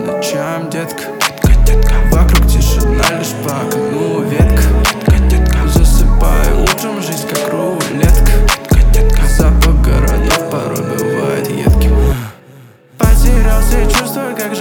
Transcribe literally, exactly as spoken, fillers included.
ночам, детка. Вокруг тишина, лишь по окну ветка. Засыпаю утром, жизнь как рулетка. Запах городов порой бывает едким. Потерялся и чувствую, как